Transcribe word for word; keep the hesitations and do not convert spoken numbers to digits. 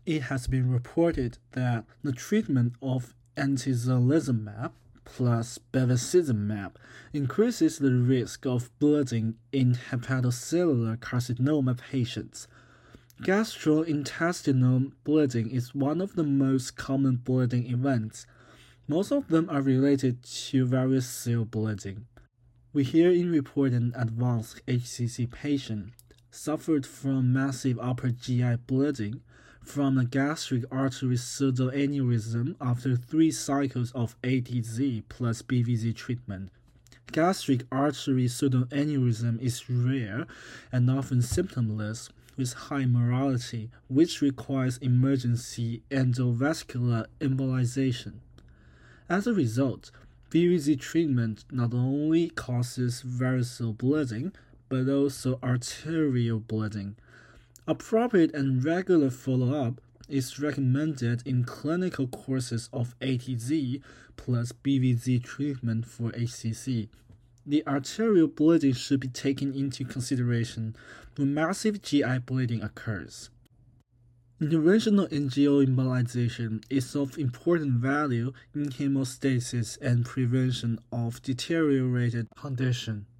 It has been reported that the treatment of atezolizumab plus bevacizumab increases the risk of bleeding in hepatocellular carcinoma patients. Gastrointestinal bleeding is one of the most common bleeding events. Most of them are related to variceal bleeding. We herein report an advanced H C C patient suffered from massive upper G I bleeding from a gastric artery pseudoaneurysm after three cycles of A T Z plus B V Z treatment. Gastric artery pseudoaneurysm is rare and often symptomless, with high mortality, which requires emergency endovascular embolization. As a result, B V Z treatment not only causes variceal bleeding, but also arterial bleeding. Appropriate and regular follow-up is recommended in clinical courses of A T Z plus B V Z treatment for H C C. The arterial bleeding should be taken into consideration when massive G I bleeding occurs. Interventional angioembolization is of important value in hemostasis and prevention of deteriorated condition.